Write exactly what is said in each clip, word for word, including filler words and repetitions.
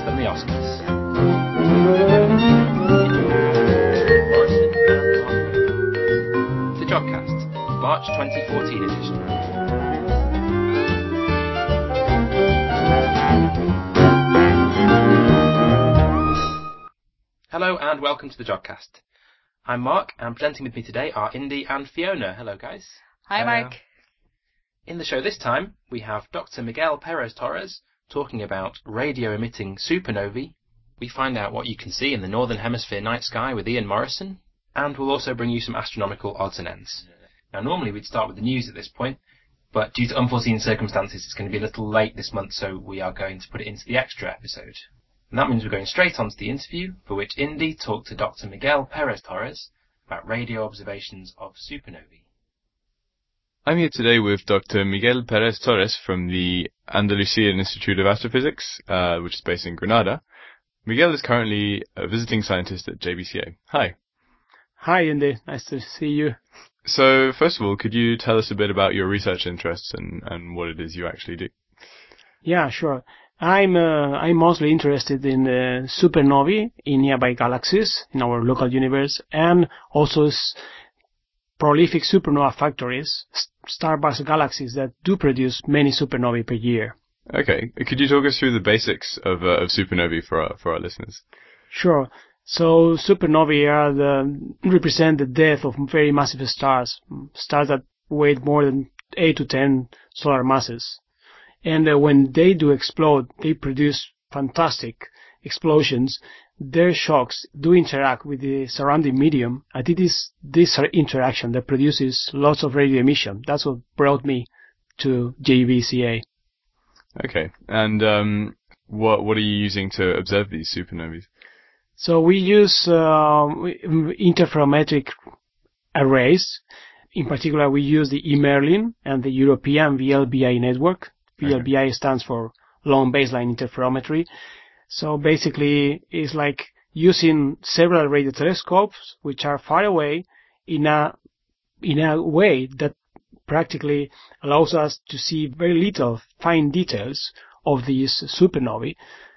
podcast than the Oscars. The Jodcast, March twenty fourteen edition. Hello and welcome to the Jodcast. I'm Mark, and presenting with me today are Indy and Fiona. Hello, guys. Hi, Mark. In the show this time, we have Doctor Miguel Perez-Torres talking about radio-emitting supernovae. We find out what you can see in the Northern Hemisphere night sky with Ian Morrison, and we'll also bring you some astronomical odds and ends. Now, normally we'd start with the news at this point, but due to unforeseen circumstances, it's going to be a little late this month, so we are going to put it into the extra episode. And that means we're going straight on to the interview, for which Indy talked to Doctor Miguel Perez-Torres about radio observations of supernovae. I'm here today with Doctor Miguel Perez-Torres from the Andalusian Institute of Astrophysics, uh, which is based in Granada. Miguel is currently a visiting scientist at J B C A. Hi. Hi, Indy. Nice to see you. So, first of all, could you tell us a bit about your research interests and, and what it is you actually do? Yeah, sure. I'm uh, I'm mostly interested in uh, supernovae in nearby galaxies in our local universe, and also s- prolific supernova factories, starburst galaxies that do produce many supernovae per year. Okay, could you talk us through the basics of uh, of supernovae for our, for our listeners? Sure. So supernovae are the represent the death of very massive stars, stars that weigh more than eight to ten solar masses. And uh, when they do explode, they produce fantastic explosions. Their shocks do interact with the surrounding medium, and it is this interaction that produces lots of radio emission. That's what brought me to J B C A. Okay, and um, what what are you using to observe these supernovae? So we use uh, interferometric arrays. In particular, we use the eMerlin and the European V L B I network. V L B I okay. stands for Long Baseline Interferometry. So basically, it's like using several radio telescopes, which are far away, in a in a way that practically allows us to see very little fine details of these supernovae.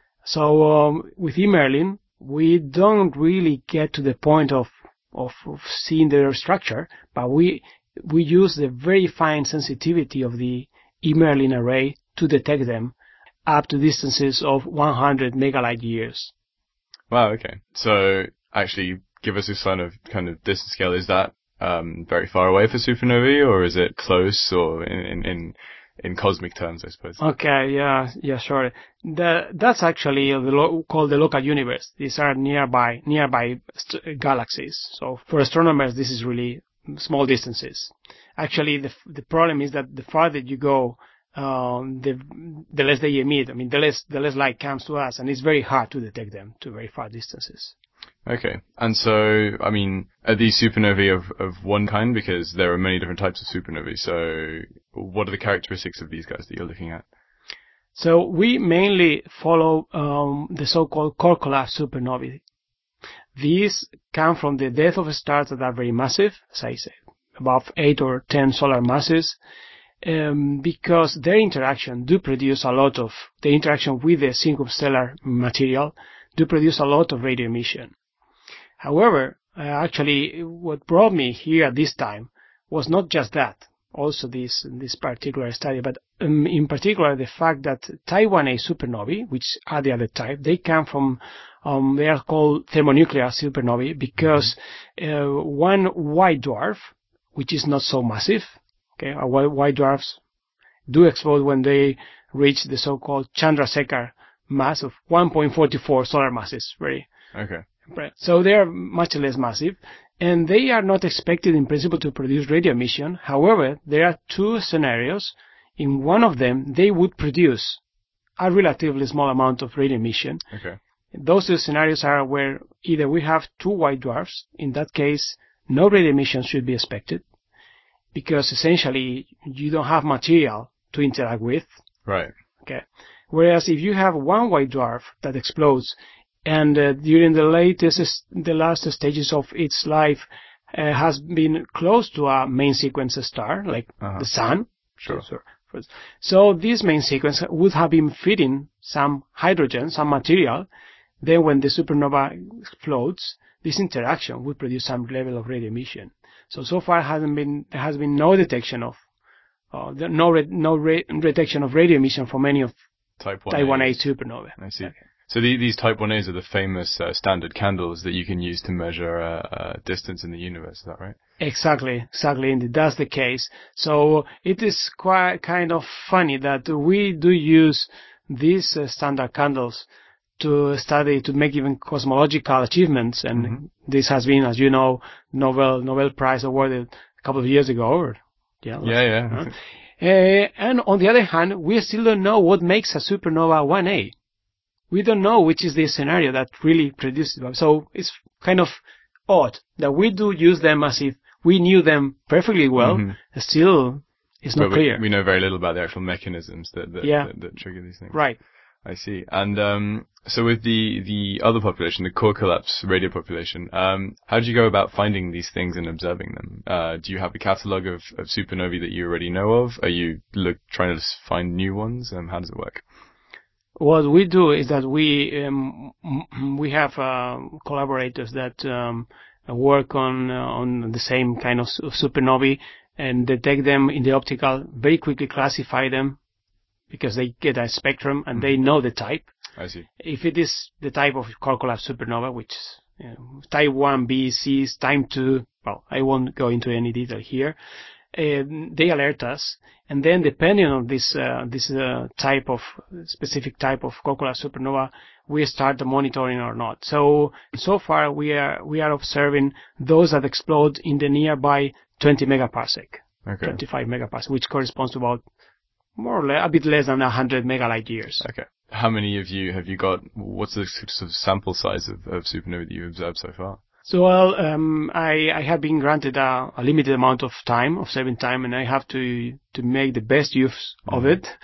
So um, with eMerlin, we don't really get to the point of, of of seeing their structure, but we we use the very fine sensitivity of the eMerlin array to detect them up to distances of one hundred megalight years. Wow, okay. So actually give us a kind of kind of distance scale. Is that um, very far away for supernovae, or is it close, or in in, in cosmic terms, I suppose? Okay, yeah, yeah, sure. The, that's actually the lo- called the local universe. These are nearby nearby st- galaxies. So for astronomers, this is really small distances. Actually, the the problem is that the farther you go, Um, the the less they emit. I mean, the less the less light comes to us, and it's very hard to detect them to very far distances. Okay, and so I mean, are these supernovae of of one kind? Because there are many different types of supernovae. So, what are the characteristics of these guys that you're looking at? So we mainly follow um, the so-called core collapse supernovae. These come from the death of stars that are very massive, as I said, above eight or ten solar masses. Um, because their interaction do produce a lot of, the interaction with the circumstellar material do produce a lot of radio emission. However, uh, actually, what brought me here at this time was not just that, also this this particular study, but um, in particular the fact that type one A supernovae, which are the other type, they come from, um, they are called thermonuclear supernovae because uh, one white dwarf, which is not so massive, okay, white dwarfs do explode when they reach the so-called Chandrasekhar mass of one point four four solar masses. Very okay. So they are much less massive, and they are not expected in principle to produce radio emission. However, there are two scenarios. In one of them, they would produce a relatively small amount of radio emission. Okay. Those two scenarios are where either we have two white dwarfs. In that case, no radio emission should be expected, because essentially you don't have material to interact with. Right. Okay. Whereas if you have one white dwarf that explodes, and uh, during the latest, the last stages of its life uh, has been close to a main sequence star, like uh-huh. the Sun, sure. so, So this main sequence would have been feeding some hydrogen, some material. Then when the supernova explodes, this interaction would produce some level of radio emission. So, so far hasn't been, there has been no detection of, uh, no, re, no re, detection of radio emission from any of Type one A supernova. I see. Okay. So the, these Type one A's are the famous uh, standard candles that you can use to measure uh, uh, distance in the universe, is that right? Exactly, exactly, indeed, that's the case. So it is quite kind of funny that we do use these uh, standard candles to study, to make even cosmological achievements, and mm-hmm. this has been, as you know, Nobel Nobel Prize awarded a couple of years ago. Or, yeah, yeah, yeah. Uh, uh, and on the other hand, we still don't know what makes a supernova one A. We don't know which is the scenario that really produces it. So it's kind of odd that we do use them as if we knew them perfectly well. Mm-hmm. Still, it's not but clear. We, we know very little about the actual mechanisms that that, yeah. that, that trigger these things. Right. I see. And um, so with the, the other population, the core collapse radio population, um, how did you go about finding these things and observing them? Uh, do you have a catalogue of, of supernovae that you already know of? Are you look, trying to find new ones? Um, how does it work? What we do is that we um, we have uh, collaborators that um, work on uh, on the same kind of supernovae and detect them in the optical, very quickly classify them, because they get a spectrum and mm-hmm. they know the type. I see. If it is the type of core collapse supernova, which is you know, type one, B, C, type two, well, I won't go into any detail here. Uh, they alert us, and then depending on this uh, this uh, type of specific type of core collapse supernova, we start the monitoring or not. So so far we are we are observing those that explode in the nearby twenty megaparsec, okay. twenty-five megaparsec, which corresponds to about more or less a bit less than one hundred megalight years. Okay. How many of you have you got? What's the sort of sample size of, of supernovae that you've observed so far? So, well, um, I, I have been granted a, a limited amount of time, of saving time, and I have to to make the best use mm-hmm. of it.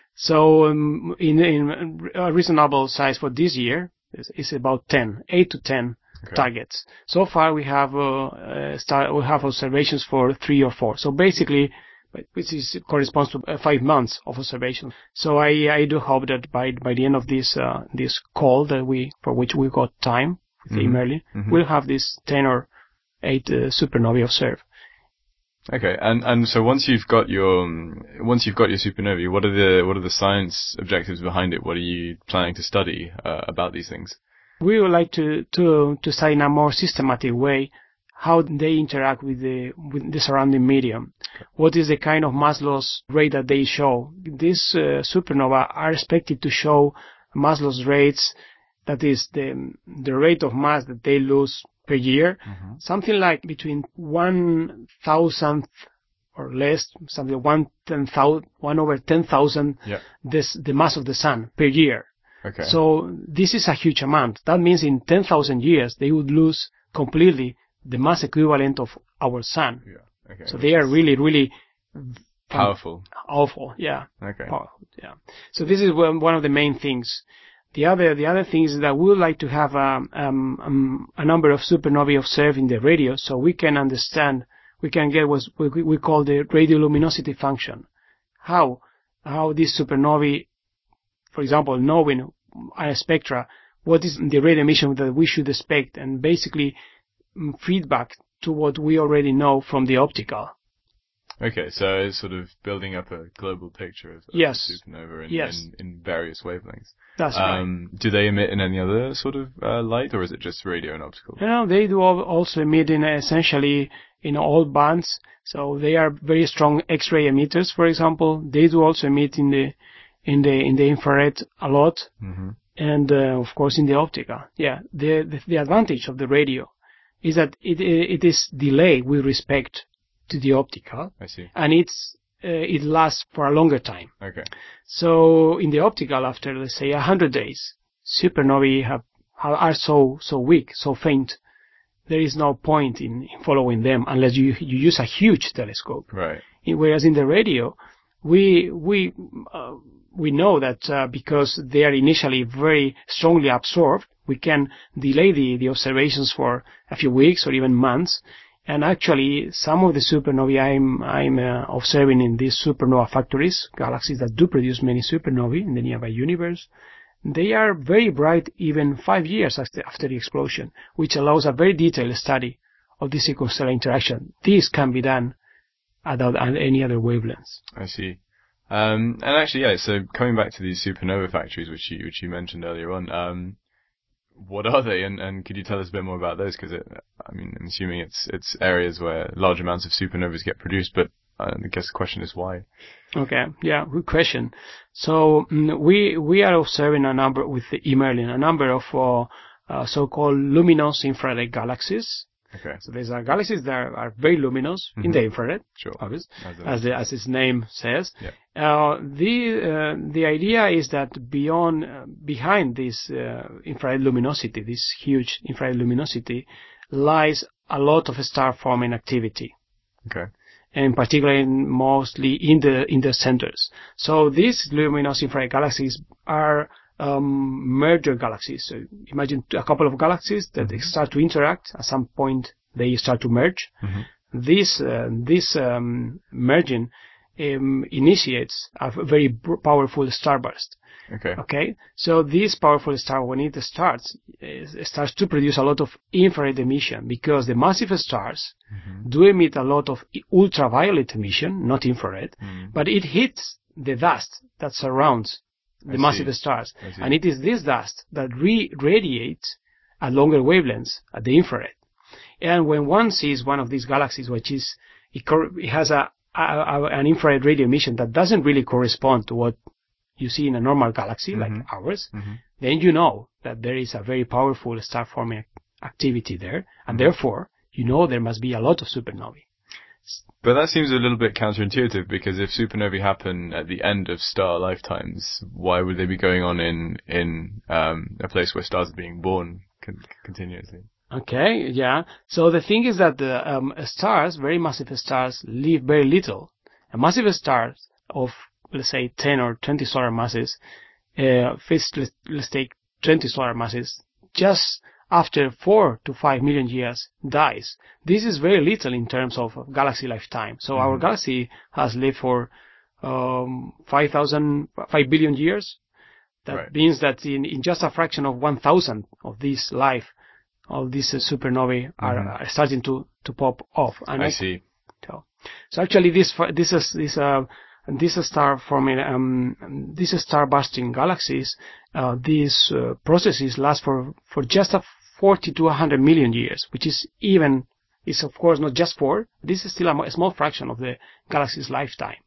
So, um, in, in a reasonable size for this year is, is about ten, eight to ten okay. targets. So far, we have uh, uh, start, we have observations for three or four. So basically, which is corresponds to uh, five months of observation. So I I do hope that by by the end of this uh, this call that we for which we got time. Mm-hmm. Merlin, mm-hmm. we'll have this ten or eight uh, supernovae observed. Okay, and and so once you've got your um, once you've got your supernovae, what are the what are the science objectives behind it? What are you planning to study uh, about these things? We would like to to to study in a more systematic way how they interact with the with the surrounding medium. Okay. What is the kind of mass loss rate that they show? These uh, supernovae are expected to show mass loss rates. That is the the rate of mass that they lose per year, mm-hmm. something like between one thousandth or less, something one ten thousand, one over ten thousand, yeah. this the mass of the sun per year. Okay. So this is a huge amount. That means in ten thousand years they would lose completely the mass equivalent of our sun. Yeah. Okay. So they are really, really powerful. Awful, yeah. Okay. Powerful, yeah. So this is one of the main things. The other, the other thing is that we would like to have um, um, um, a number of supernovae observed in the radio, so we can understand, we can get what we, we call the radioluminosity function. How, how these supernovae, for example, knowing our spectra, what is the radio emission that we should expect, and basically um, feedback to what we already know from the optical. Okay, so it's sort of building up a global picture of, of yes. the supernova in, yes. in, in various wavelengths. That's um, right. Do they emit in any other sort of uh, light, or is it just radio and optical? You know, they do also emit in essentially in all bands. So they are very strong X-ray emitters, for example. They do also emit in the in the in the infrared a lot, mm-hmm. and uh, of course in the optical. Yeah, the, the the advantage of the radio is that it it is delayed with respect to the optical. I see. And it's uh, it lasts for a longer time. Okay. So in the optical, after let's say a hundred days, supernovae have, are so so weak, so faint. There is no point in, in following them unless you you use a huge telescope. Right. Whereas in the radio, we we uh, we know that uh, because they are initially very strongly absorbed, we can delay the the observations for a few weeks or even months. And actually, some of the supernovae I'm, I'm uh, observing in these supernova factories, galaxies that do produce many supernovae in the nearby universe, they are very bright even five years after, after the explosion, which allows a very detailed study of the circumstellar interaction. This can be done at, at any other wavelengths. I see. Um, and actually, yeah, so coming back to these supernova factories, which you, which you mentioned earlier on, um, what are they, and, and could you tell us a bit more about those? Because, I mean, I'm assuming it's it's areas where large amounts of supernovas get produced, but I guess the question is why. Okay, yeah, good question. So mm, we we are observing a number with the E. Merlin, a number of uh, uh, so-called luminous infrared galaxies. Okay. So these are galaxies that are, are very luminous mm-hmm. in the infrared, sure. obviously, as, as, the, as its name says. Yeah. Uh, the uh, the idea is that beyond, uh, behind this uh, infrared luminosity, this huge infrared luminosity, lies a lot of star-forming activity. Okay. And particularly mostly in the in the centers. So these luminous infrared galaxies are um, merger galaxies. So imagine a couple of galaxies that mm-hmm. start to interact. At some point, they start to merge. Mm-hmm. This uh, this um, merging um, initiates a very b- powerful starburst. Okay. Okay. So this powerful star, when it starts, it starts to produce a lot of infrared emission because the massive stars mm-hmm. do emit a lot of ultraviolet emission, not infrared, mm-hmm. but it hits the dust that surrounds the I massive see. stars, I see. and it is this dust that re- radiates at longer wavelengths at the infrared. And when one sees one of these galaxies, which is it, cor- it has a, a, a an infrared radio emission that doesn't really correspond to what you see in a normal galaxy mm-hmm. like ours, mm-hmm. then you know that there is a very powerful star-forming activity there, and mm-hmm. therefore you know there must be a lot of supernovae. But that seems a little bit counterintuitive, because if supernovae happen at the end of star lifetimes, why would they be going on in in um, a place where stars are being born con- continuously? Okay, yeah. So the thing is that the um, stars, very massive stars, live very little. And massive stars of, let's say, ten or twenty solar masses, uh, first, let's, let's take twenty solar masses, just after four to five million years dies. This is very little in terms of galaxy lifetime. So mm-hmm. our galaxy has lived for um, five thousand, five billion years. That right. means that in, in just a fraction of one thousandth of this life, all these uh, supernovae mm-hmm. are, are starting to, to pop off. And I, I see. So, so actually, this this is this uh this star forming um these star bursting galaxies, uh, these uh, processes last for for just a forty to one hundred million years, which is even is of course not just four. This is still a, a small fraction of the galaxy's lifetime.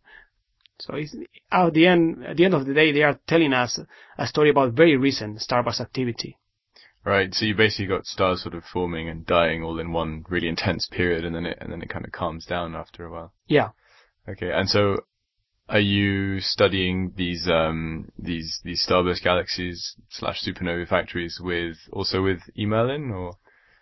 So it's, at the end at the end of the day, they are telling us a story about very recent starburst activity. Right, so you basically got stars sort of forming and dying all in one really intense period, and then it and then it kind of calms down after a while. Yeah. Okay, and so are you studying these um these these starburst galaxies slash supernova factories with also with E. Merlin, or?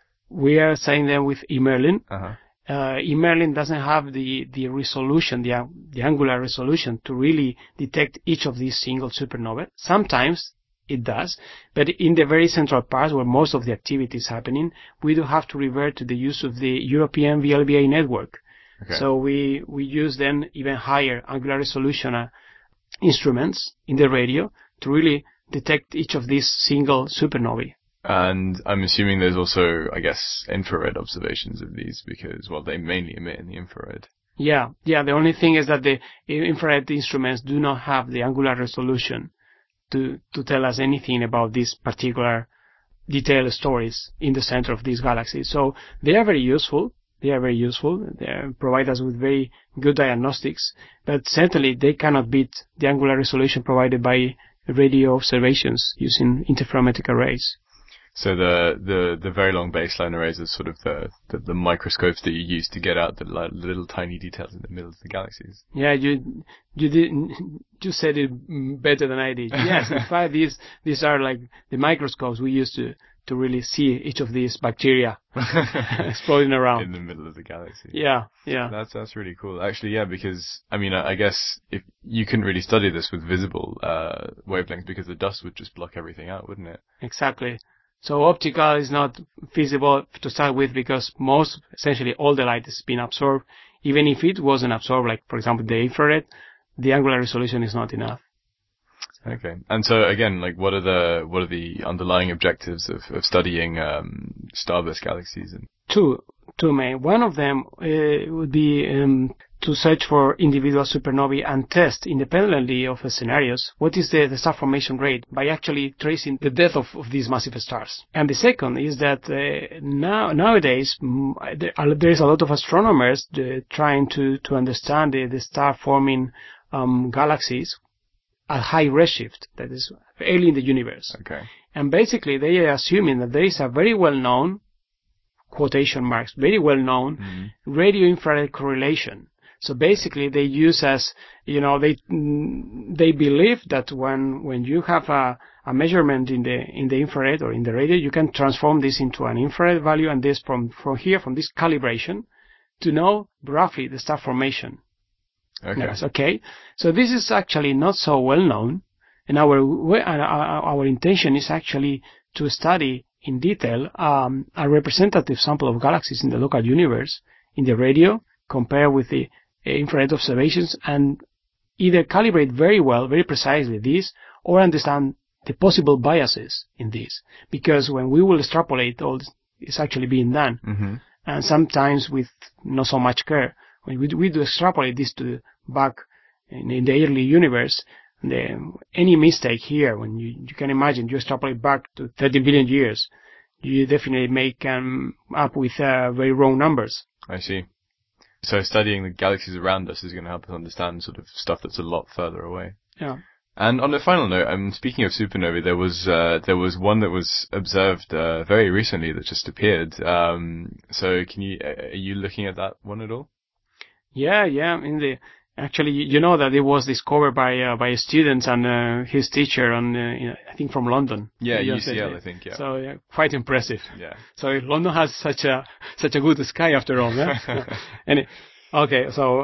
We are studying them with E. Merlin. Uh-huh. Uh, E. Merlin doesn't have the the resolution, the the angular resolution to really detect each of these single supernovae. Sometimes it does, but in the very central parts where most of the activity is happening, we do have to revert to the use of the European V L B A network. Okay. So we, we use then even higher angular resolution uh, instruments in the radio to really detect each of these single supernovae. And I'm assuming there's also, I guess, infrared observations of these because, well, they mainly emit in the infrared. Yeah, yeah. The only thing is that the infrared instruments do not have the angular resolution to to tell us anything about these particular detailed stories in the center of these galaxies. So they are very useful. They are very useful. They provide us with very good diagnostics, but certainly they cannot beat the angular resolution provided by radio observations using interferometric arrays. So the, the, the very long baseline arrays are sort of the, the, the microscopes that you use to get out the li- little tiny details in the middle of the galaxies. Yeah, you you did you said it better than I did. Yes, in fact, these these are like the microscopes we use to, to really see each of these bacteria exploding around in the middle of the galaxy. Yeah, yeah. That's that's really cool. Actually, yeah, because I mean, I, I guess if you couldn't really study this with visible uh, wavelengths because the dust would just block everything out, wouldn't it? Exactly. So optical is not feasible to start with because most, essentially all the light has been absorbed. Even if it wasn't absorbed, like for example the infrared, the angular resolution is not enough. Okay. And so again, like what are the what are the underlying objectives of, of studying um, starburst galaxies? And Two, two main. One of them uh, would be um, to search for individual supernovae and test independently of the scenarios what is the, the star formation rate by actually tracing the death of, of these massive stars. And the second is that uh, now nowadays mm, there, are, there is a lot of astronomers uh, trying to, to understand the, the star forming um, galaxies at high redshift, that is early in the universe. okay. And basically they are assuming that there is a very well known, quotation marks, very well known Mm-hmm. radio infrared correlation. So basically they use as, you know, they mm, they believe that when when you have a, a measurement in the in the infrared or in the radio, you can transform this into an infrared value, and this from from here, from this calibration, to know roughly the star formation. Okay. Yes, okay. So this is actually not so well known, and our we- uh, our our intention is actually to study in detail um, a representative sample of galaxies in the local universe in the radio, compare with the uh, infrared observations, and either calibrate very well, very precisely this, or understand the possible biases in this. Because when we will extrapolate, all this is actually being done, Mm-hmm. and sometimes with not so much care. When we do, we do extrapolate this to back in, in the early universe, the, any mistake here, when you, you can imagine, you extrapolate back to thirty billion years, you definitely make um, up with uh, very wrong numbers. I see. So studying the galaxies around us is going to help us understand sort of stuff that's a lot further away. Yeah. And on a final note, um, speaking of supernovae, there was uh, there was one that was observed uh, very recently that just appeared. Um, so can you uh, are you looking at that one at all? Yeah, yeah. In the actually, you know that it was discovered by uh, by students and uh, his teacher, on uh, you know, I think from London. Yeah, U U S A. C L, I think. Yeah. So yeah, quite impressive. Yeah. So London has such a such a good sky after all. Yeah. and it, okay, so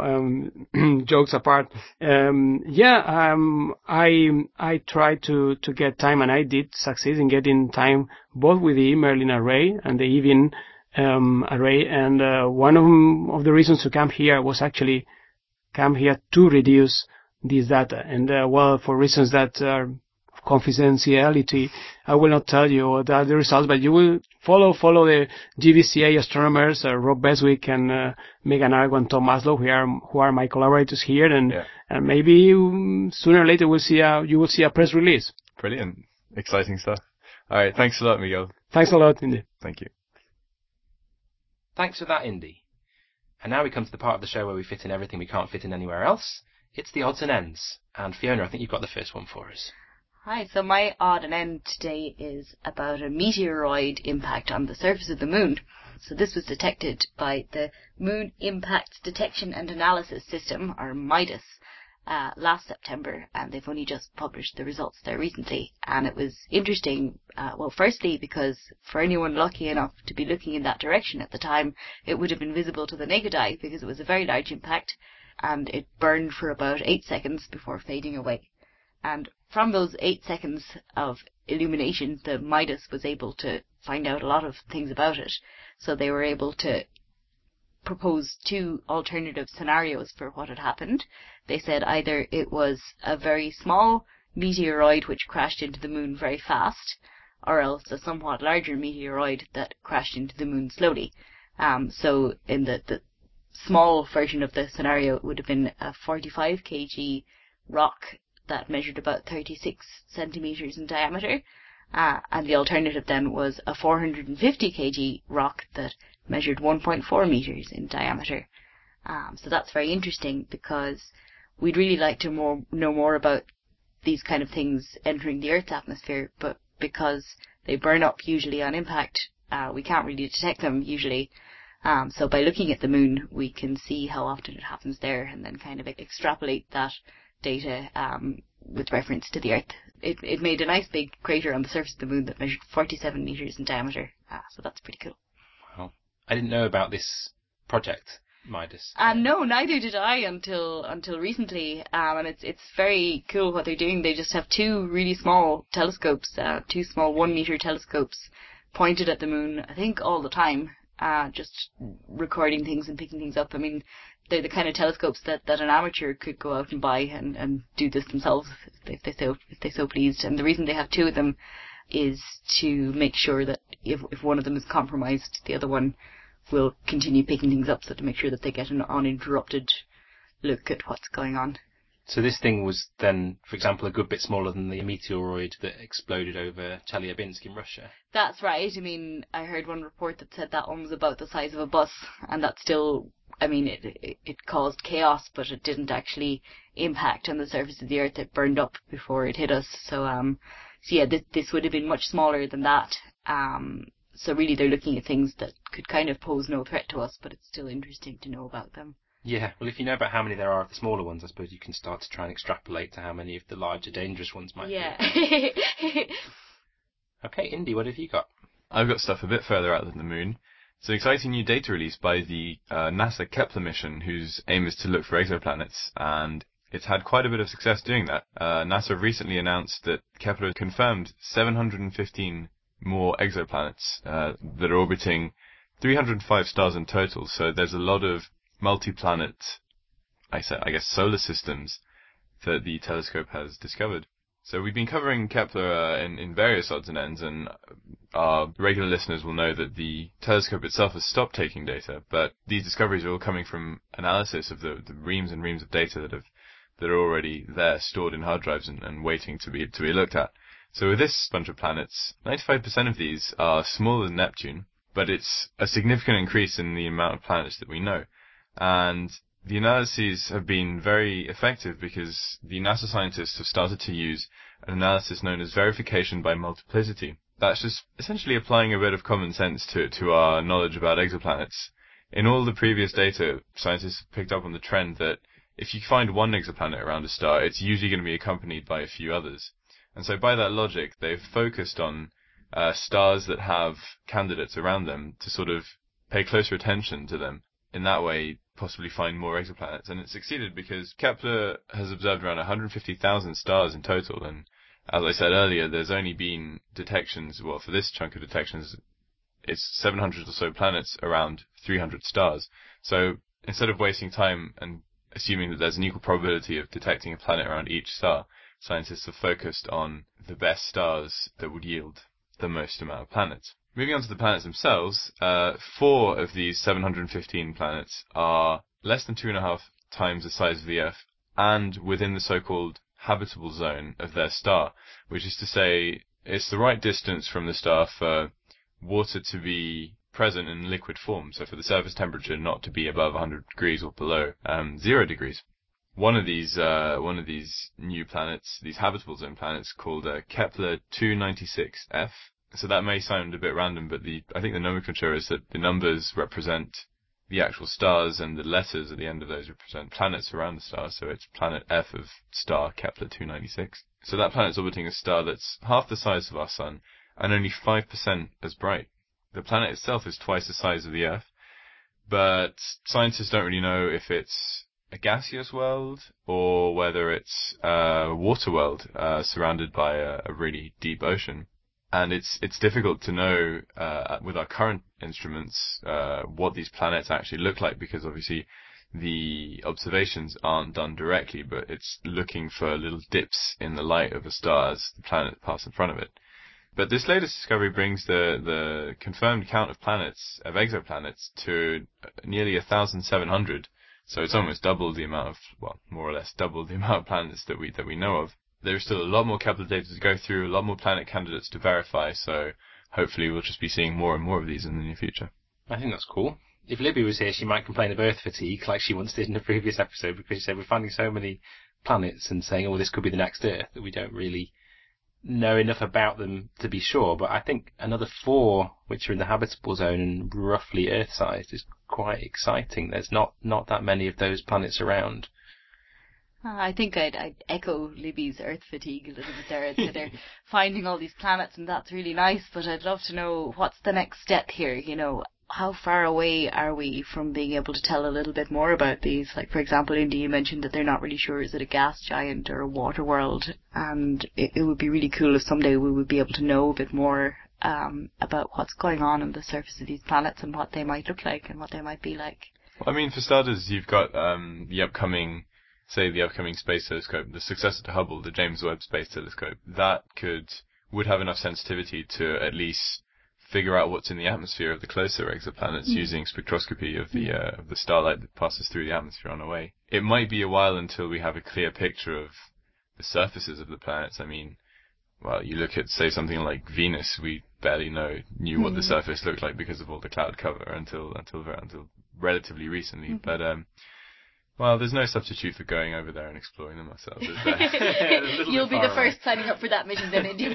um, jokes apart, um, yeah, um, I I tried to to get time, and I did succeed in getting time both with the Merlin array and the Even um, array. And uh, one of, of the reasons to come here was actually come here to reduce this data. And uh, well, for reasons that are confidentiality, I will not tell you what are the results, but you will follow follow the G V C A astronomers, uh, Rob Beswick and uh, Megan Argo and Tom Maslow, who are who are my collaborators here, and Yeah. and maybe um, sooner or later we'll see a you will see a press release. Brilliant. Exciting stuff. All right. Thanks a lot, Miguel. Thanks a lot, Indy. Thank you. Thanks for that, Indy. And now we come to the part of the show where we fit in everything we can't fit in anywhere else. It's the odds and ends. And Fiona, I think you've got the first one for us. Hi, so my odd and end today is about a meteoroid impact on the surface of the moon. So this was detected by the Moon Impact Detection and Analysis System, or MIDAS, uh, last September, and they've only just published the results there recently. And it was interesting, uh, well, firstly, because for anyone lucky enough to be looking in that direction at the time, it would have been visible to the naked eye because it was a very large impact, and it burned for about eight seconds before fading away. And from those eight seconds of illumination, the MIDAS was able to find out a lot of things about it. So they were able to propose two alternative scenarios for what had happened. They said either it was a very small meteoroid which crashed into the moon very fast, or else a somewhat larger meteoroid that crashed into the moon slowly. Um, so in the, the small version of the scenario, it would have been a forty-five kilogram rock that measured about thirty-six centimeters in diameter, uh, and the alternative then was a four hundred fifty kilogram rock that measured one point four meters in diameter. Um, so that's very interesting because we'd really like to more, know more about these kind of things entering the Earth's atmosphere, but because they burn up usually on impact, uh, we can't really detect them usually. Um, so by looking at the moon, we can see how often it happens there and then kind of extrapolate that data um, with reference to the Earth. It, it made a nice big crater on the surface of the moon that measured forty-seven meters in diameter, uh, so that's pretty cool. Wow. I didn't know about this project. Midas? Um, no, neither did I until until recently. Um, and it's it's very cool what they're doing. They just have two really small telescopes, uh, two small one meter telescopes, pointed at the moon. I think all the time, uh, just recording things and picking things up. I mean, they're the kind of telescopes that, that an amateur could go out and buy and, and do this themselves if they, if they so if they so pleased. And the reason they have two of them is to make sure that if if one of them is compromised, the other one will continue picking things up, so to make sure that they get an uninterrupted look at what's going on. So this thing was then, for example, a good bit smaller than the meteoroid that exploded over Chelyabinsk in Russia. That's right. I mean, I heard one report that said that one was about the size of a bus, and that still, I mean, it, it, it caused chaos, but it didn't actually impact on the surface of the Earth. It burned up before it hit us. So, um, so yeah, this, this would have been much smaller than that. Um, So really they're looking at things that could kind of pose no threat to us, but it's still interesting to know about them. Yeah, well, if you know about how many there are of the smaller ones, I suppose you can start to try and extrapolate to how many of the larger, dangerous ones might yeah. be. Okay, Indy, what have you got? I've got stuff a bit further out than the moon. It's an exciting new data release by the uh, NASA Kepler mission, whose aim is to look for exoplanets, and it's had quite a bit of success doing that. Uh, NASA recently announced that Kepler confirmed seven hundred fifteen more exoplanets uh, that are orbiting three hundred five stars in total. So there's a lot of multi-planet, I say, I guess, solar systems that the telescope has discovered. So we've been covering Kepler uh, in, in various odds and ends, and our regular listeners will know that the telescope itself has stopped taking data, but these discoveries are all coming from analysis of the, the reams and reams of data that have that are already there, stored in hard drives and, and waiting to be to be looked at. So with this bunch of planets, ninety-five percent of these are smaller than Neptune, but it's a significant increase in the amount of planets that we know. And the analyses have been very effective because the NASA scientists have started to use an analysis known as verification by multiplicity. That's just essentially applying a bit of common sense to, to our knowledge about exoplanets. In all the previous data, scientists have picked up on the trend that if you find one exoplanet around a star, it's usually going to be accompanied by a few others. And so by that logic, they've focused on uh, stars that have candidates around them to sort of pay closer attention to them. In that way, possibly find more exoplanets. And it succeeded because Kepler has observed around one hundred fifty thousand stars in total. And as I said earlier, there's only been detections, well, for this chunk of detections, it's seven hundred or so planets around three hundred stars. So instead of wasting time and assuming that there's an equal probability of detecting a planet around each star, scientists have focused on the best stars that would yield the most amount of planets. Moving on to the planets themselves, uh, four of these seven hundred fifteen planets are less than two and a half times the size of the Earth and within the so-called habitable zone of their star, which is to say it's the right distance from the star for water to be present in liquid form, so for the surface temperature not to be above one hundred degrees or below um, zero degrees. One of these, uh, one of these new planets, these habitable zone planets, called uh, Kepler two ninety-six f. So that may sound a bit random, but the I think the nomenclature is that the numbers represent the actual stars, and the letters at the end of those represent planets around the star. So it's planet F of star Kepler two ninety-six. So that planet's orbiting a star that's half the size of our Sun and only five percent as bright. The planet itself is twice the size of the Earth, but scientists don't really know if it's a gaseous world or whether it's a water world uh, surrounded by a, a really deep ocean. And it's it's difficult to know uh, with our current instruments uh, what these planets actually look like, because obviously the observations aren't done directly, but it's looking for little dips in the light of a star as the planet passes in front of it. But this latest discovery brings the, the confirmed count of planets, of exoplanets, to nearly one thousand seven hundred. So it's almost double the amount of, well, more or less double the amount of planets that we that we know of. There's still a lot more Kepler data to go through, a lot more planet candidates to verify, so hopefully we'll just be seeing more and more of these in the near future. I think that's cool. If Libby was here, she might complain of Earth fatigue, like she once did in a previous episode, because she said we're finding so many planets and saying, oh, this could be the next Earth, that we don't really know enough about them to be sure. But I think another four, which are in the habitable zone and roughly Earth-sized, is quite exciting. There's not, not that many of those planets around. I think I'd, I'd echo Libby's Earth fatigue a little bit there. So they're finding all these planets, and that's really nice, but I'd love to know what's the next step here. You know, how far away are we from being able to tell a little bit more about these? Like, for example, Indy, you mentioned that they're not really sure, is it a gas giant or a water world? And it, it would be really cool if someday we would be able to know a bit more um, about what's going on on the surface of these planets and what they might look like and what they might be like. Well, I mean, for starters, you've got um, the upcoming, say, the upcoming space telescope, the successor to Hubble, the James Webb Space Telescope. That could would have enough sensitivity to at least figure out what's in the atmosphere of the closer exoplanets mm. using spectroscopy of the uh, of the starlight that passes through the atmosphere on the way. It might be a while until we have a clear picture of the surfaces of the planets. I mean, well, you look at, say, something like Venus, we barely know knew what mm. the surface looked like because of all the cloud cover until until until relatively recently. Mm-hmm. But um, well, there's no substitute for going over there and exploring them ourselves, is there? You'll be the away. first signing up for that mission then, Indy.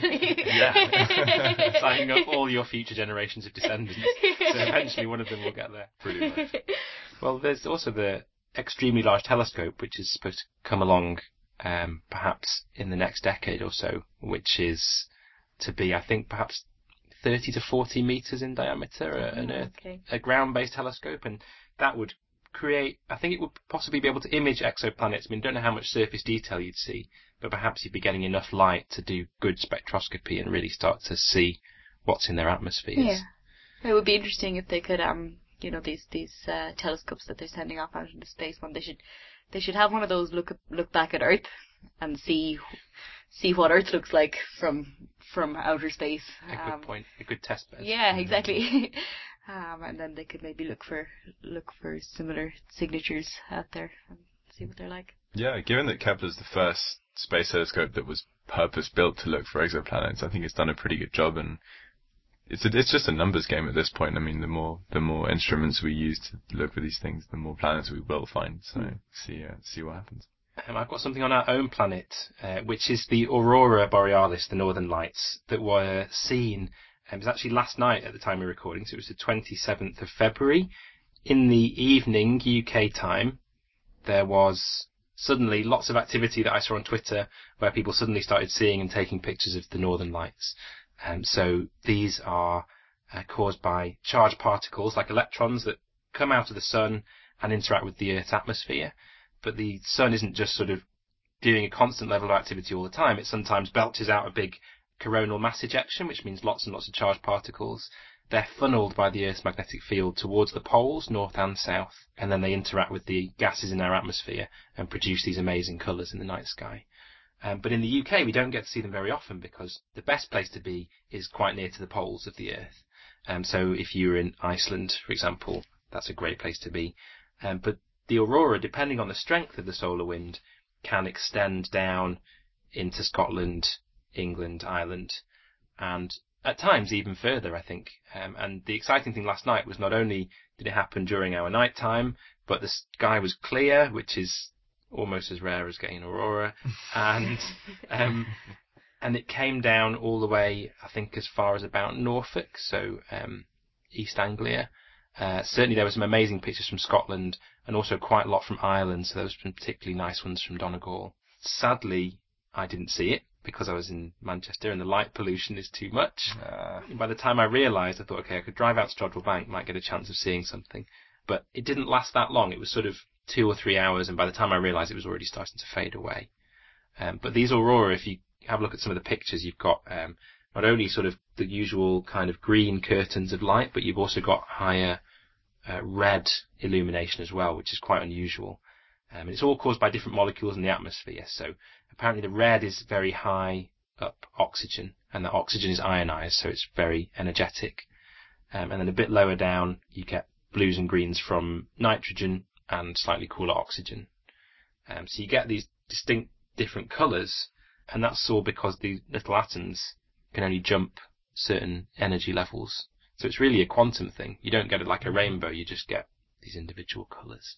Yeah. Signing up all your future generations of descendants. So eventually one of them will get there. Pretty much. Well, there's also the Extremely Large Telescope, which is supposed to come along um, perhaps in the next decade or so, which is to be, I think, perhaps thirty to forty metres in diameter, oh, an Earth, okay. a ground-based telescope, and that would create, I think it would possibly be able to image exoplanets. I mean, don't know how much surface detail you'd see, but perhaps you'd be getting enough light to do good spectroscopy and really start to see what's in their atmospheres. Yeah. It would be interesting if they could, um, you know, these these uh, telescopes that they're sending off out into space. One, they should they should have one of those look look back at Earth and see see what Earth looks like from from outer space. A good um, point. A good test bed. Yeah, exactly. Um, and then they could maybe look for look for similar signatures out there and see what they're like. Yeah, given that Kepler's the first space telescope that was purpose-built to look for exoplanets, I think it's done a pretty good job, and it's a, it's just a numbers game at this point. I mean, the more the more instruments we use to look for these things, the more planets we will find. So mm. see uh, see what happens. Um, I've got something on our own planet, uh, which is the Aurora Borealis, the Northern Lights, that were seen. It was actually last night at the time we were recording, so it was the twenty-seventh of February. In the evening, U K time, there was suddenly lots of activity that I saw on Twitter where people suddenly started seeing and taking pictures of the Northern Lights. Um, so these are uh, caused by charged particles, like electrons, that come out of the sun and interact with the Earth's atmosphere. But the sun isn't just sort of doing a constant level of activity all the time. It sometimes belches out a big coronal mass ejection, which means lots and lots of charged particles. They're funneled by the Earth's magnetic field towards the poles, north and south, and then they interact with the gases in our atmosphere and produce these amazing colours in the night sky. Um, but in the U K, we don't get to see them very often because the best place to be is quite near to the poles of the Earth. Um, so if you're in Iceland, for example, that's a great place to be. Um, but the aurora, depending on the strength of the solar wind, can extend down into Scotland, England, Ireland, and at times even further, I think. Um, and the exciting thing last night was not only did it happen during our night time, but the sky was clear, which is almost as rare as getting an aurora, and um, and it came down all the way, I think, as far as about Norfolk, so um, East Anglia. Uh, certainly there were some amazing pictures from Scotland, and also quite a lot from Ireland, so there were some particularly nice ones from Donegal. Sadly, I didn't see it, because I was in Manchester and the light pollution is too much. Uh. By the time I realised, I thought, okay, I could drive out to Jodrell Bank, might get a chance of seeing something. But it didn't last that long. It was sort of two or three hours, and by the time I realised, it was already starting to fade away. Um, but these aurora, if you have a look at some of the pictures, you've got um, not only sort of the usual kind of green curtains of light, but you've also got higher uh, red illumination as well, which is quite unusual. Um, and it's all caused by different molecules in the atmosphere. So apparently the red is very high up oxygen, and the oxygen is ionized, so it's very energetic. Um, and then a bit lower down, you get blues and greens from nitrogen and slightly cooler oxygen. Um, so you get these distinct different colours, and that's all because the little atoms can only jump certain energy levels. So it's really a quantum thing. You don't get it like a rainbow, you just get these individual colours.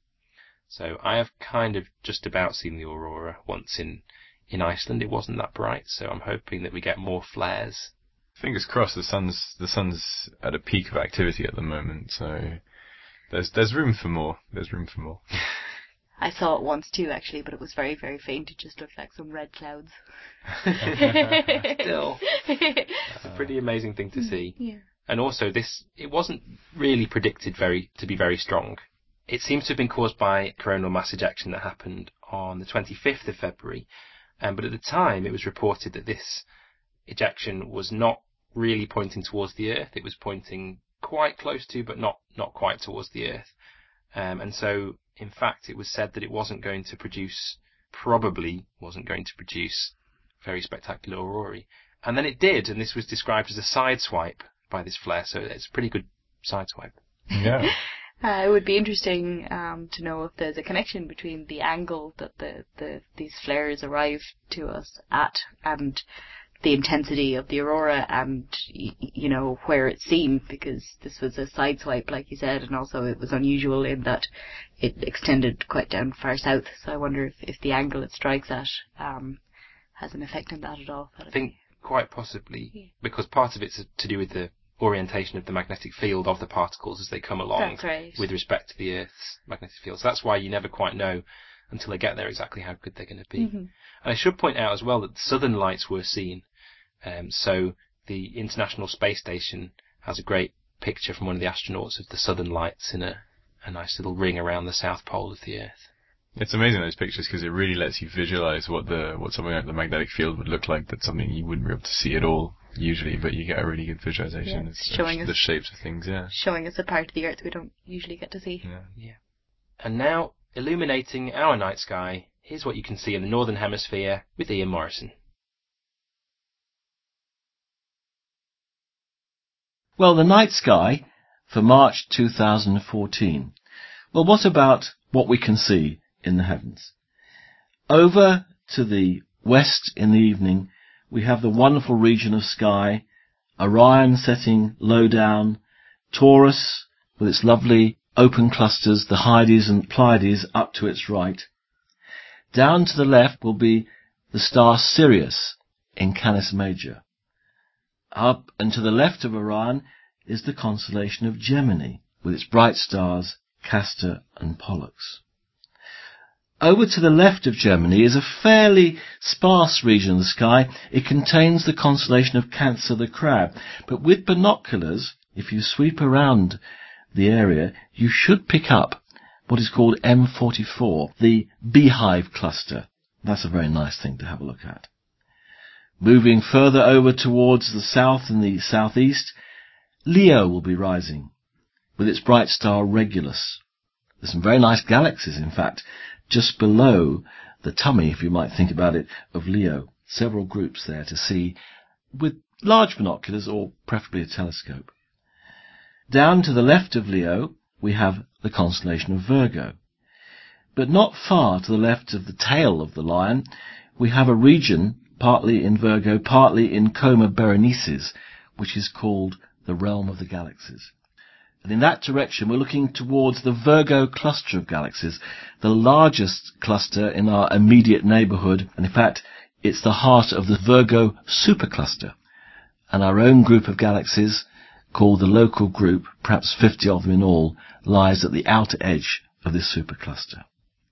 So I have kind of just about seen the aurora once in, in Iceland. It wasn't that bright, so I'm hoping that we get more flares. Fingers crossed. The sun's the sun's at a peak of activity at the moment, so there's there's room for more. There's room for more. I saw it once too, actually, but it was very, very faint. It just looked like some red clouds. Still, that's a pretty amazing thing to see. Yeah. And also, this it wasn't really predicted very to be very strong. It seems to have been caused by coronal mass ejection that happened on the twenty-fifth of February, um, but at the time it was reported that this ejection was not really pointing towards the Earth. It was pointing quite close to, but not, not quite towards the Earth. Um, and so, in fact, it was said that it wasn't going to produce, probably wasn't going to produce very spectacular aurorae. And then it did, and this was described as a sideswipe by this flare, so it's a pretty good sideswipe. Yeah. Uh, it would be interesting um, to know if there's a connection between the angle that the, the these flares arrive to us at and the intensity of the aurora and, y- you know, where it's seen, because this was a sideswipe, like you said, and also it was unusual in that it extended quite down far south. So I wonder if, if the angle it strikes at um, has an effect on that at all. I think quite possibly, yeah. Because part of it's to do with the orientation of the magnetic field of the particles as they come along. That's right. With respect to the Earth's magnetic field. So that's why you never quite know until they get there exactly how good they're going to be. Mm-hmm. And I should point out as well that the southern lights were seen. Um, so the International Space Station has a great picture from one of the astronauts of the southern lights in a, a nice little ring around the south pole of the Earth. It's amazing, those pictures, because it really lets you visualize what the what something like the magnetic field would look like. That's something you wouldn't be able to see at all usually, but you get a really good visualization yeah, of, showing of us, the shapes of things. Yeah, showing us a part of the Earth we don't usually get to see. Yeah. yeah. And now, illuminating our night sky, here's what you can see in the Northern Hemisphere with Ian Morrison. Well, the night sky for March two thousand fourteen. Well, what about what we can see in the heavens? Over to the west in the evening, we have the wonderful region of sky, Orion setting low down, Taurus with its lovely open clusters, the Hyades and Pleiades up to its right. Down to the left will be the star Sirius in Canis Major. Up and to the left of Orion is the constellation of Gemini with its bright stars Castor and Pollux. Over to the left of Gemini is a fairly sparse region of the sky. It contains the constellation of Cancer the Crab. But with binoculars, if you sweep around the area, you should pick up what is called M forty-four, the Beehive Cluster. That's a very nice thing to have a look at. Moving further over towards the south and the southeast, Leo will be rising with its bright star Regulus. There's some very nice galaxies, in fact, just below the tummy, if you might think about it, of Leo. Several groups there to see with large binoculars or preferably a telescope. Down to the left of Leo, we have the constellation of Virgo. But not far to the left of the tail of the lion, we have a region, partly in Virgo, partly in Coma Berenices, which is called the realm of the galaxies. And in that direction, we're looking towards the Virgo cluster of galaxies, the largest cluster in our immediate neighbourhood, and in fact, it's the heart of the Virgo supercluster. And our own group of galaxies, called the local group, perhaps fifty of them in all, lies at the outer edge of this supercluster.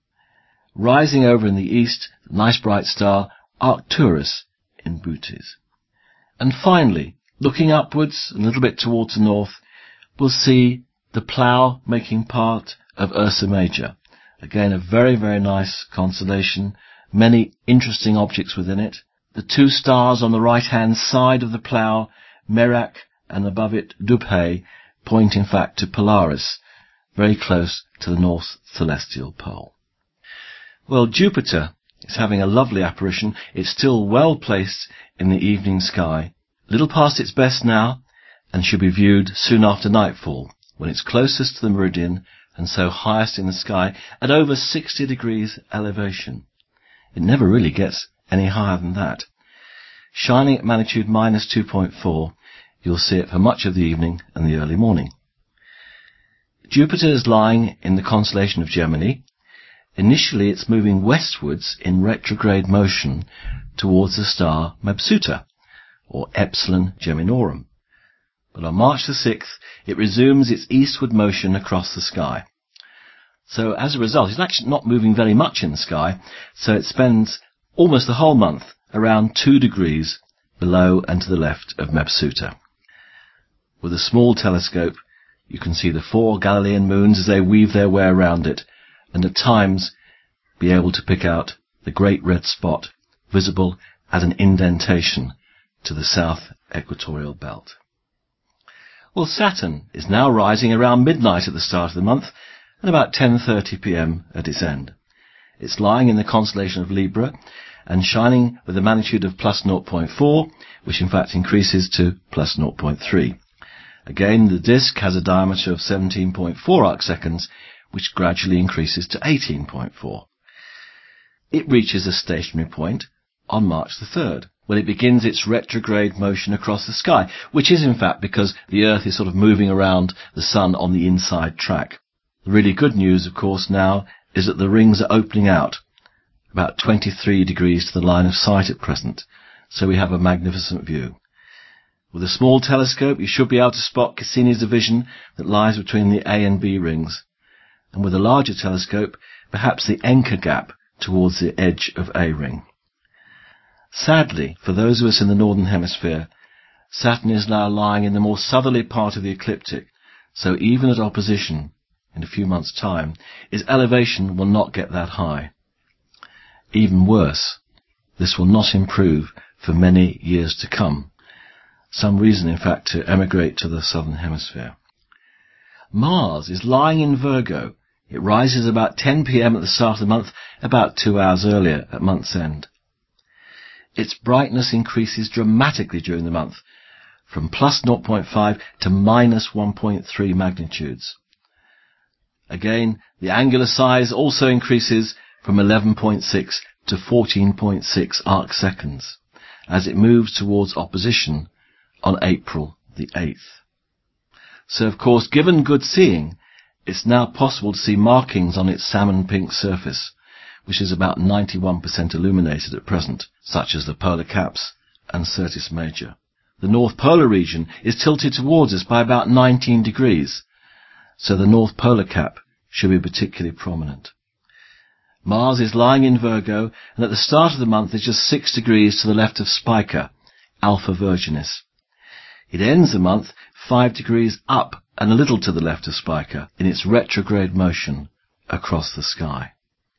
Rising over in the east, the nice bright star Arcturus in Bootes. And finally, looking upwards, a little bit towards the north, we'll see the Plough making part of Ursa Major. Again, a very, very nice constellation, many interesting objects within it. The two stars on the right-hand side of the Plough, Merak, and above it Dubhe, point in fact to Polaris, very close to the North Celestial Pole. Well, Jupiter is having a lovely apparition. It's still well placed in the evening sky, a little past its best now, and should be viewed soon after nightfall, when it's closest to the meridian and so highest in the sky at over sixty degrees elevation. It never really gets any higher than that. Shining at magnitude minus two point four, you'll see it for much of the evening and the early morning. Jupiter is lying in the constellation of Gemini. Initially, it's moving westwards in retrograde motion towards the star Mabsuta, or Epsilon Geminorum. But on March the sixth, it resumes its eastward motion across the sky. So as a result, it's actually not moving very much in the sky, so it spends almost the whole month around two degrees below and to the left of Mabsuta. With a small telescope, you can see the four Galilean moons as they weave their way around it, and at times be able to pick out the great red spot visible as an indentation to the south equatorial belt. Well, Saturn is now rising around midnight at the start of the month and about ten thirty p m at its end. It's lying in the constellation of Libra and shining with a magnitude of plus zero point four, which in fact increases to plus zero point three. Again, the disk has a diameter of seventeen point four arc seconds, which gradually increases to eighteen point four. It reaches a stationary point on March the third, when it begins its retrograde motion across the sky, which is in fact because the Earth is sort of moving around the Sun on the inside track. The really good news, of course, now is that the rings are opening out, about twenty-three degrees to the line of sight at present, so we have a magnificent view. With a small telescope, you should be able to spot Cassini's division that lies between the A and B rings, and with a larger telescope, perhaps the Encke gap towards the edge of A ring. Sadly, for those of us in the northern hemisphere, Saturn is now lying in the more southerly part of the ecliptic, so even at opposition, in a few months' time, its elevation will not get that high. Even worse, this will not improve for many years to come. Some reason, in fact, to emigrate to the southern hemisphere. Mars is lying in Virgo. It rises about ten p m at the start of the month, about two hours earlier at month's end. Its brightness increases dramatically during the month, from plus zero point five to minus one point three magnitudes. Again, the angular size also increases from eleven point six to fourteen point six arc seconds as it moves towards opposition on April the eighth. So, of course, given good seeing, it's now possible to see markings on its salmon pink surface, which is about ninety-one percent illuminated at present, such as the polar caps and Syrtis Major. The North Polar region is tilted towards us by about nineteen degrees, so the North Polar cap should be particularly prominent. Mars is lying in Virgo, and at the start of the month is just six degrees to the left of Spica, Alpha Virginis. It ends the month five degrees up and a little to the left of Spica in its retrograde motion across the sky.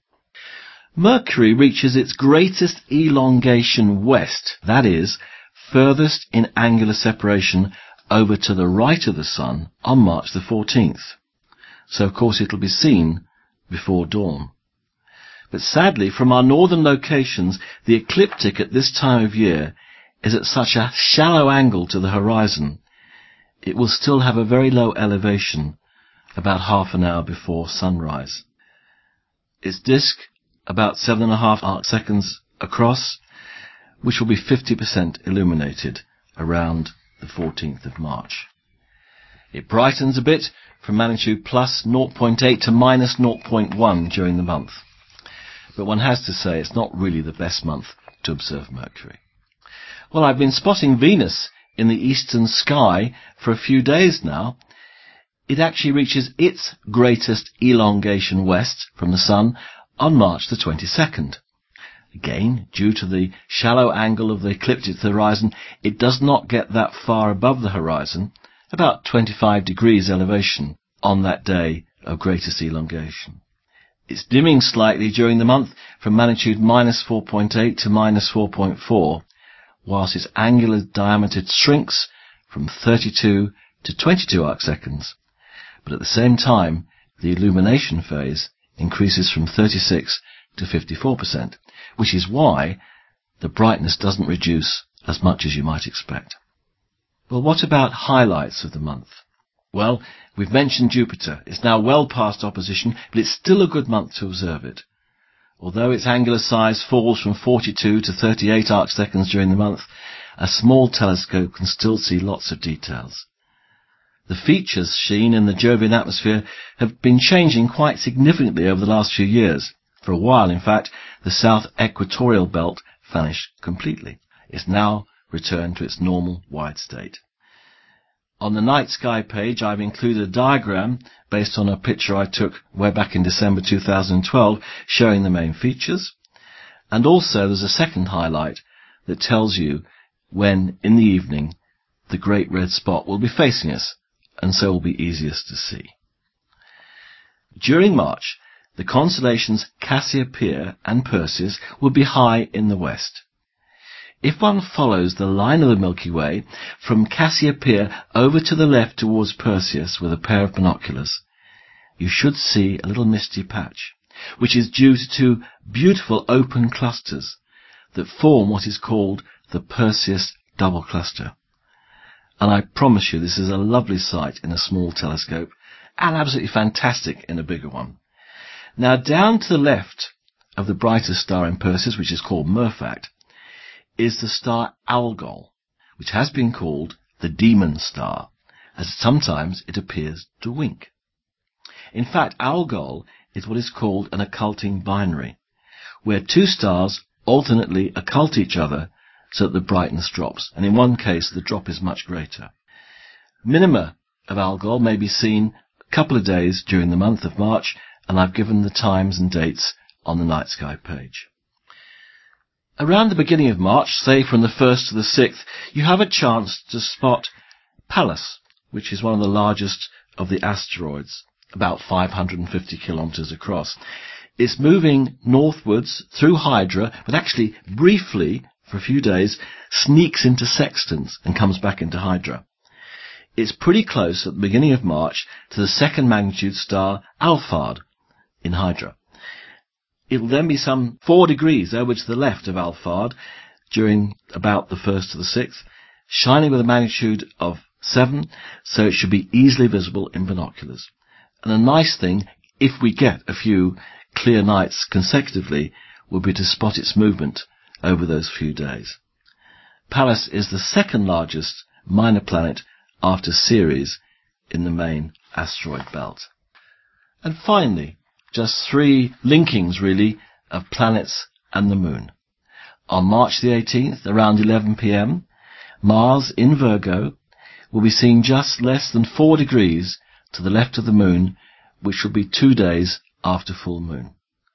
Mercury reaches its greatest elongation west, that is, furthest in angular separation over to the right of the Sun on March the fourteenth. So, of course, it'll be seen before dawn. But sadly, from our northern locations, the ecliptic at this time of year is at such a shallow angle to the horizon, it will still have a very low elevation about half an hour before sunrise. Its disk about seven and a half arc seconds across, which will be fifty percent illuminated around the fourteenth of March. It brightens a bit from magnitude plus zero point eight to minus zero point one during the month. But one has to say it's not really the best month to observe Mercury. Well, I've been spotting Venus in the eastern sky for a few days now. It actually reaches its greatest elongation west from the Sun on March the twenty-second. Again, due to the shallow angle of the ecliptic to the horizon, it does not get that far above the horizon, about twenty-five degrees elevation on that day of greatest elongation. It's dimming slightly during the month from magnitude minus four point eight to minus four point four, whilst its angular diameter shrinks from thirty-two to twenty-two arc seconds. But at the same time, the illumination phase increases from thirty-six to fifty-four percent, which is why the brightness doesn't reduce as much as you might expect. Well, what about highlights of the month? Well, we've mentioned Jupiter. It's now well past opposition, but it's still a good month to observe it. Although its angular size falls from forty-two to thirty-eight arc seconds during the month, a small telescope can still see lots of details. The features seen in the Jovian atmosphere have been changing quite significantly over the last few years. For a while, in fact, the south equatorial belt vanished completely. It's now returned to its normal wide state. On the night sky page, I've included a diagram based on a picture I took way back in December two thousand twelve showing the main features. And also there's a second highlight that tells you when, in the evening, the great red spot will be facing us, and so will be easiest to see. During March, the constellations Cassiopeia and Perseus will be high in the west. If one follows the line of the Milky Way from Cassiopeia over to the left towards Perseus with a pair of binoculars, you should see a little misty patch, which is due to two beautiful open clusters that form what is called the Perseus double cluster. And I promise you this is a lovely sight in a small telescope, and absolutely fantastic in a bigger one. Now, down to the left of the brightest star in Perseus, which is called Murphach, is the star Algol, which has been called the demon star, as sometimes it appears to wink. In fact, Algol is what is called an occulting binary, where two stars alternately occult each other so that the brightness drops, and in one case the drop is much greater. Minima of Algol may be seen a couple of days during the month of March, and I've given the times and dates on the night sky page. Around the beginning of March, say from the first to the sixth, you have a chance to spot Pallas, which is one of the largest of the asteroids, about five hundred fifty kilometers across. It's moving northwards through Hydra, but actually briefly, for a few days, sneaks into Sextans and comes back into Hydra. It's pretty close at the beginning of March to the second magnitude star Alphard in Hydra. It will then be some four degrees over to the left of Alphard during about the first to the sixth, shining with a magnitude of seven, so it should be easily visible in binoculars. And a nice thing, if we get a few clear nights consecutively, will be to spot its movement over those few days. Pallas is the second largest minor planet after Ceres in the main asteroid belt. And finally, just three linkings really of planets and the Moon. On March the eighteenth, around eleven p.m, Mars in Virgo will be seen just less than four degrees to the left of the Moon, which will be two days after full moon.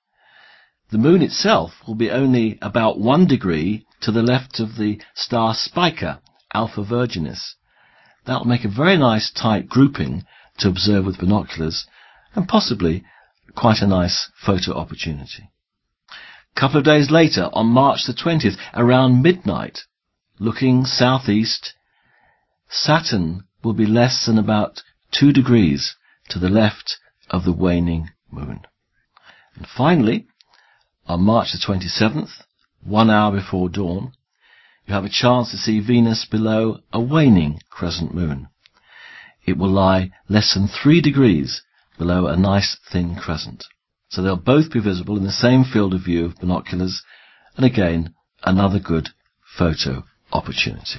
The Moon itself will be only about one degree to the left of the star Spica, Alpha Virginis. That will make a very nice tight grouping to observe with binoculars, and possibly quite a nice photo opportunity. A couple of days later, on March the twentieth, around midnight, looking southeast, Saturn will be less than about two degrees to the left of the waning Moon. And finally, on March the twenty-seventh, one hour before dawn, you have a chance to see Venus below a waning crescent moon. It will lie less than three degrees below a nice thin crescent. So they'll both be visible in the same field of view of binoculars, and again, another good photo opportunity.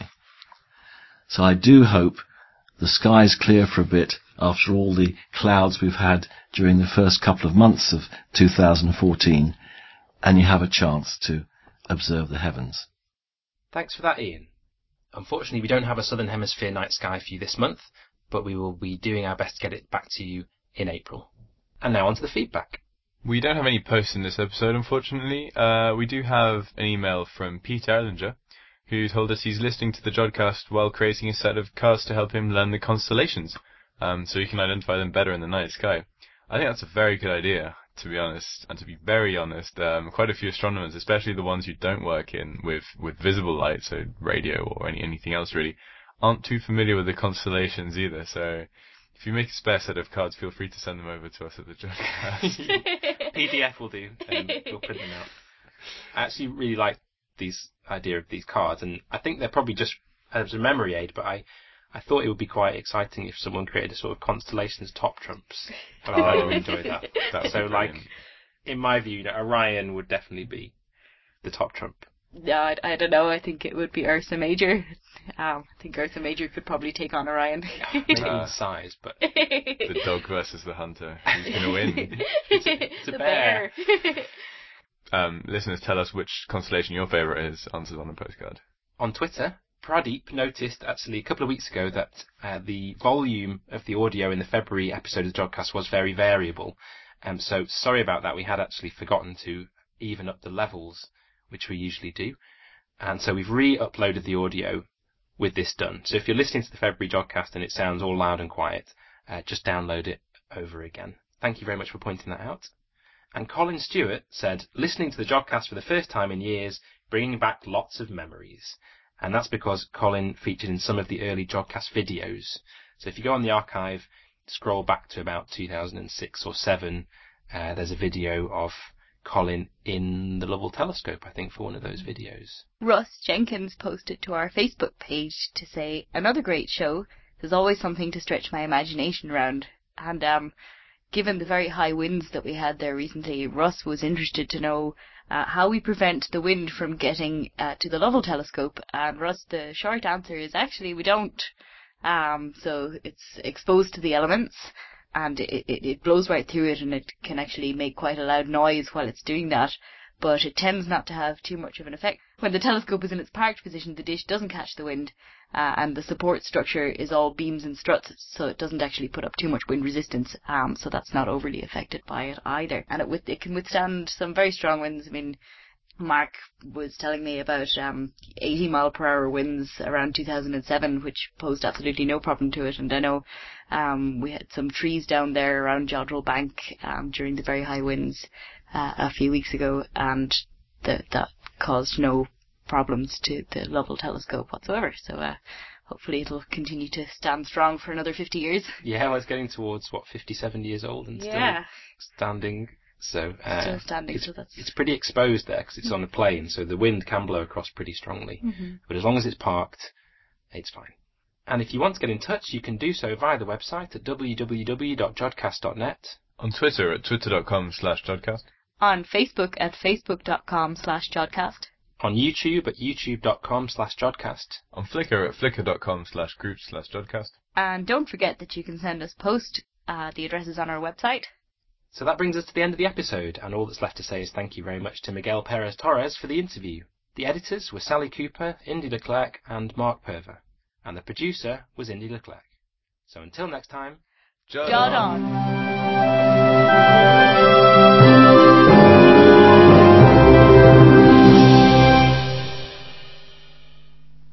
So I do hope the sky's clear for a bit after all the clouds we've had during the first couple of months of two thousand fourteen, and you have a chance to observe the heavens. Thanks for that, Ian. Unfortunately, we don't have a Southern Hemisphere night sky for you this month, but we will be doing our best to get it back to you in April. And now on to the feedback. We don't have any posts in this episode, unfortunately. Uh, we do have an email from Pete Erlinger, who told us he's listening to the Jodcast while creating a set of cards to help him learn the constellations, um, so he can identify them better in the night sky. I think that's a very good idea, to be honest, and to be very honest, um, quite a few astronomers, especially the ones who don't work in with, with visible light, so radio or any anything else really, aren't too familiar with the constellations either, so if you make a spare set of cards, feel free to send them over to us at the Jodcast. P D F will do, and we'll print them out. I actually really like these idea of these cards, and I think they're probably just as a memory aid, but I, I thought it would be quite exciting if someone created a sort of constellations top trumps. And I really enjoy that. That So, like, in my view, you know, Orion would definitely be the top trump. No, I, I don't know. I think it would be Ursa Major. Um, I think Ursa Major could probably take on Orion. Maybe Uh, in size, but The dog versus the hunter. Who's going to win? it's a the bear. bear. Um, listeners, tell us which constellation your favourite is. Answers on the postcard. On Twitter, Pradeep noticed actually a couple of weeks ago that uh, the volume of the audio in the February episode of the Jodcast was very variable. Um, so sorry about that. We had actually forgotten to even up the levels, which we usually do. And so we've re-uploaded the audio with this done. So if you're listening to the February Jodcast and it sounds all loud and quiet, uh, just download it over again. Thank you very much for pointing that out. And Colin Stewart said, listening to the Jodcast for the first time in years, bringing back lots of memories. And that's because Colin featured in some of the early Jodcast videos. So if you go on the archive, scroll back to about two thousand six or seven, uh, there's a video of Colin in the Lovell Telescope, I think, for one of those videos. Russ Jenkins posted to our Facebook page to say, another great show. There's always something to stretch my imagination around. And um, given the very high winds that we had there recently, Russ was interested to know uh, how we prevent the wind from getting uh, to the Lovell Telescope. And Russ, the short answer is actually we don't. Um, so it's exposed to the elements, and it, it, it blows right through it, and it can actually make quite a loud noise while it's doing that, but it tends not to have too much of an effect. When the telescope is in its parked position, the dish doesn't catch the wind, uh, and the support structure is all beams and struts, so it doesn't actually put up too much wind resistance, um, so that's not overly affected by it either. And it, with, it can withstand some very strong winds. I mean, Mark was telling me about um, eighty mile per hour winds around two thousand seven, which posed absolutely no problem to it. And I know um, we had some trees down there around Jodrell Bank um, during the very high winds uh, a few weeks ago, and the, that caused no problems to the Lovell Telescope whatsoever. So uh, hopefully it'll continue to stand strong for another fifty years. Yeah, well, it's getting towards, what, fifty-seven years old and yeah. still standing. So uh, Still standing, it's, so that's... it's pretty exposed there because it's on a plane, so the wind can blow across pretty strongly. Mm-hmm. But as long as it's parked, it's fine. And if you want to get in touch, you can do so via the website at w w w dot jodcast dot net. On Twitter at twitter.com slash Jodcast. On Facebook at facebook.com slash Jodcast. On YouTube at youtube.com slash Jodcast. On Flickr at flickr.com slash groups slash Jodcast. And don't forget that you can send us post. Uh, the address is on our website. So that brings us to the end of the episode, and all that's left to say is thank you very much to Miguel Perez Torres for the interview. The editors were Sally Cooper, Indy Leclerc, and Mark Perver, and the producer was Indy Leclerc. So until next time, Jod Jod on!